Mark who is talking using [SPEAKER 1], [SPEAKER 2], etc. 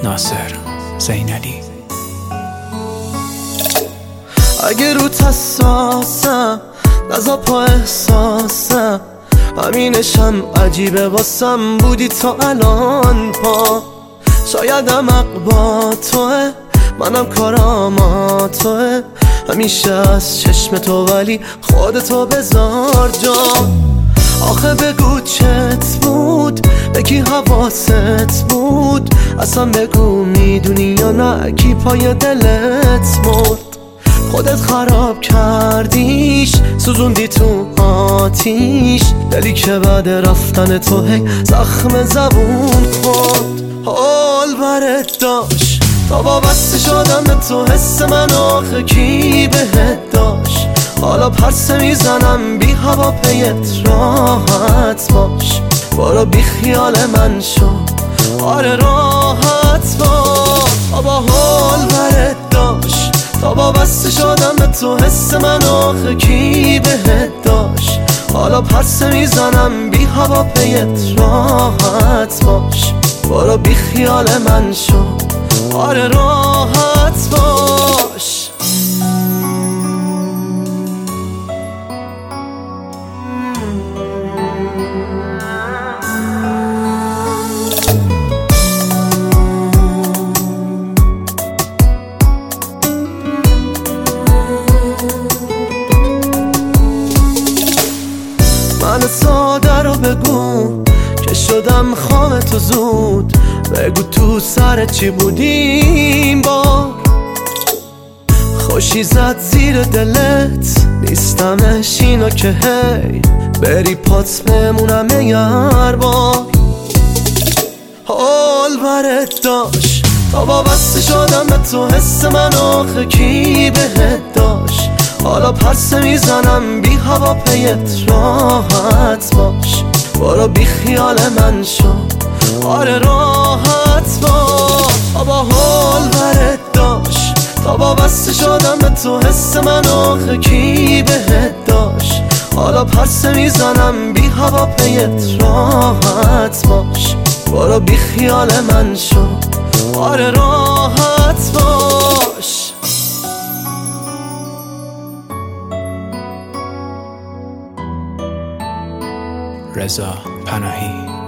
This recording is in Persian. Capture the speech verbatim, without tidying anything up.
[SPEAKER 1] ناصر زینالی.
[SPEAKER 2] اگه روت حساسم نزا پا احساسم، همینشم عجیبه واسم بودی تا الان پا. شایدم حق با توه، منم کارام توه، همیشه از چشم تو ولی خودتو بذار جا. آخه بگو چت بود، بگی حواست بود، اصلا بگو میدونی یا نه کی پای دلت مرد. خودت خراب کردیش، سوزوندی تو آتیش، دلی که بعد رفتن تو هی زخم زبون خورد. حال برت داشت تا وابسته شدم به تو، حس من آخه کی بهت داشت. حالا پرسه میزنم بی هوا پیت راحت باش، برو بی خیال من شو، آره راحت باش. بابا حال برت داشت تا وابسته شدم به تو، حس من آخه کی بهت داشت. حالا پرسه میزنم بی هوا پیت راحت باش، برو بی خیال من شو، آره راحت باش. من ساده رو بگو که شدم خام تو زود، بگو تو سر چی بودیم با خوشی زد زیر دلت، نیستمش اینو که هی بری پات بمونم یار بار. حال برت داشت تا وابسته شدم به تو، حس من آخه کی بهت داشت. حالا پرسه میزنم بی هوا پیت راحت باش، برو بی خیال من شو، آره راحت باش. بابا حال برت داشت تا وابسته شدم به تو، حس من آخه کی بهت داشت. حالا پرسه میزنم بی هوا پیت راحت باش، برو بی خیال من شو، آره راحت باش.
[SPEAKER 1] رضا پناهی.